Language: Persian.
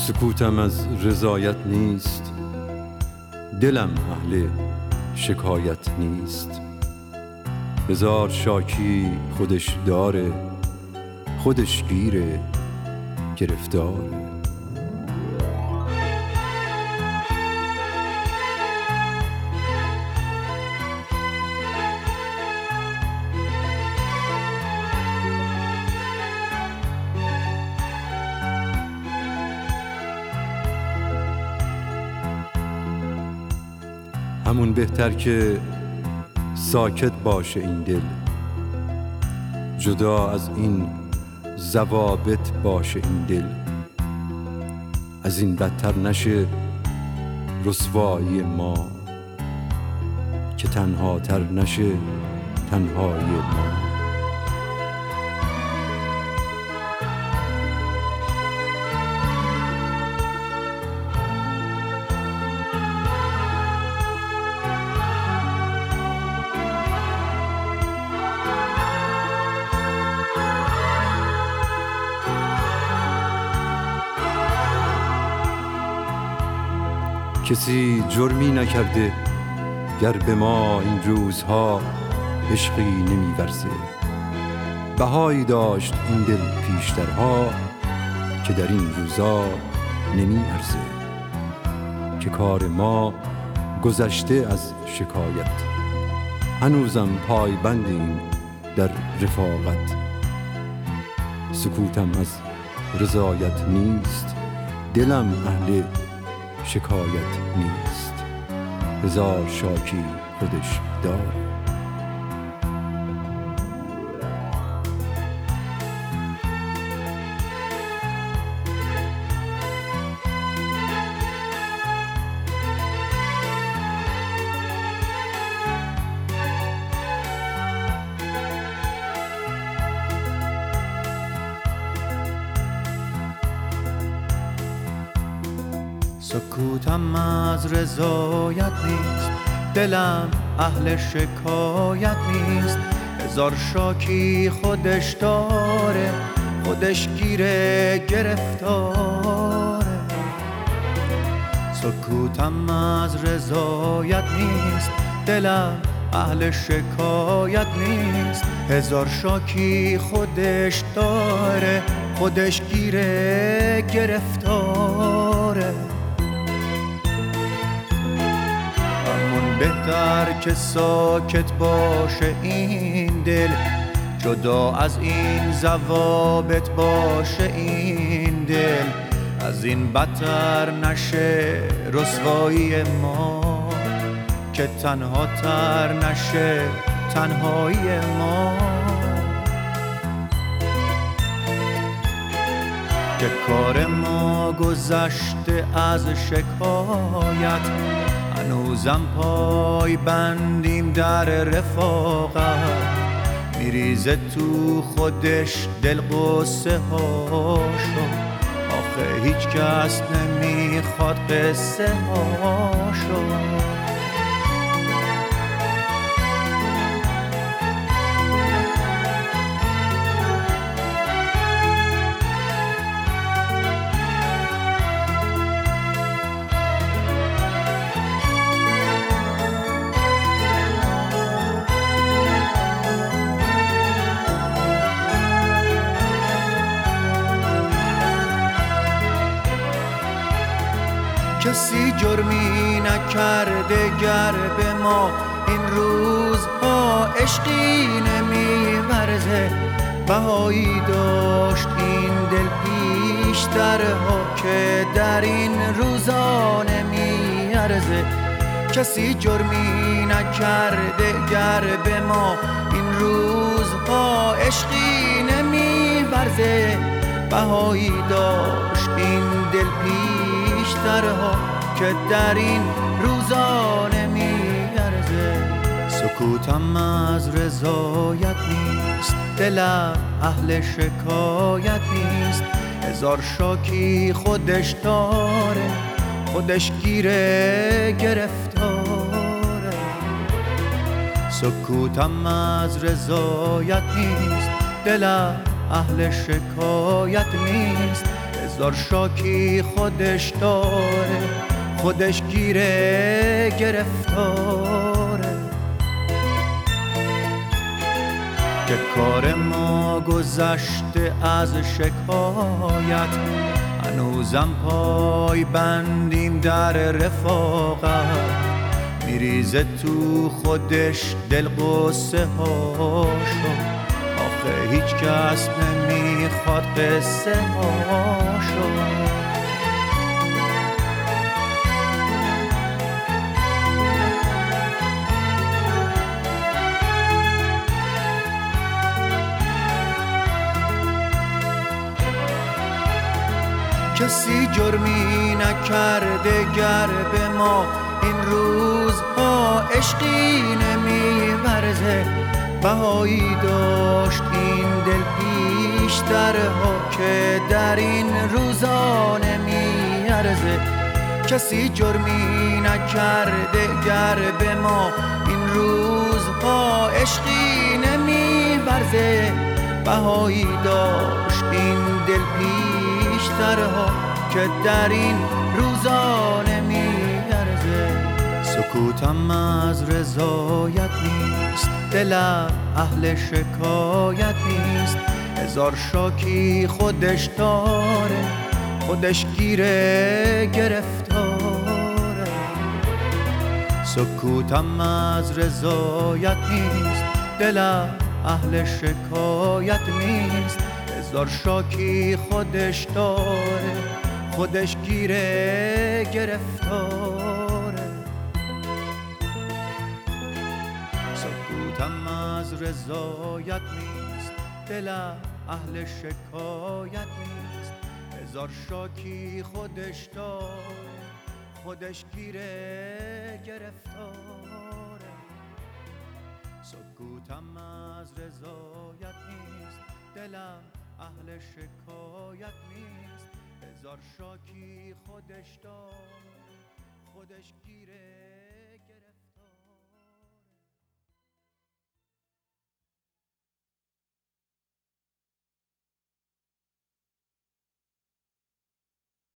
سکوتم از رضایت نیست، دلم اهل شکایت نیست. هزار شاکی خودش داره، خودش گیره گرفتاره. همون بهتر که ساکت باشه این دل، جدا از این ضوابط باشه این دل. از این بدتر نشه رسوایی ما، که تنها تر نشه تنهای ما. کسی جرمی نکرده گر به ما این روزها عشقی نمی‌ورزه. بهایی داشت این دل پیشترها که در این روزا نمی‌ارزه. که کار ما گذشته از شکایت، هنوزم پایبندیم در رفاقت. سکوتم از رضایت نیست، دلم اهل شکایت نیست. هزار شاکی خودش داره. سکوتم از رضایت نیست، دلم اهل شکایت نیست. هزار شاکی خودش داره، خودش گیره گرفتاره. سکوتم از رضایت نیست، دلم اهل شکایت نیست. هزار شاکی خودش داره، خودش گیره گرفتاره. بهتر که ساکت باشه این دل، جدا از این ضوابط باشه این دل. از این بدتر نشه رسوایی ما، که تنها تر نشه تنهایی ما. که کار ما گذشته از شکایت، هنوزم پای بندیم در رفاقت. میریزه تو خودش دل قصه هاشو، آخه هیچ کس نمیخواد قصه هاشو. کسی جرمی نکرده گر به ما این روزها عشقی نمی‌ورزه. بهایی داشت این دل پیشترها که در این روزا نمی‌ارزه. کسی جرمی نکرده گر به ما این روزها عشقی نمی‌ورزه. بهایی داشت این دل پیشترها که در این روزا نمی‌ارزه. سکوتم از رضایت نیست، دلم اهل شکایت نیست. هزار شاکی خودش داره، خودش گیره گرفتاره. سکوتم از رضایت نیست، دلم اهل شکایت نیست. هزار شاکی خودش داره، خودش گیره گرفتاره. که کار ما گذشته از شکایت، هنوزم پای بندیم در رفاقت. میریزه تو خودش دل قصه هاشو، آخه هیچ کس نمیخواد قصه هاشو. کسی جرمی نکرده گر به ما این روزها عشقی نمیورزه. بهایی داشت این دل پیشترها که در این روزا نمیارزه. کسی جرمی نکرده گر به ما این روزها عشقی نمیورزه. بهایی داشت این دل پیشترها که در این روزا نمیارزه. سکوتم از رضایت نیست، دلم اهل شکایت نیست. هزار شاکی خودش داره، خودش گیره گرفتاره. سکوتم از رضایت نیست، دلم اهل شکایت نیست. هزار شاکی خودش داره، خودش گیره گرفتاره. سکوتم از رضایت نیست، دلم اهل شکایت نیست. هزار شاکی خودش داره، خودش گیره گرفتاره. سکوتم از رضایت نیست، دلم اهل شکایت نیست. هزار شاکی خودش داره، خودش گیره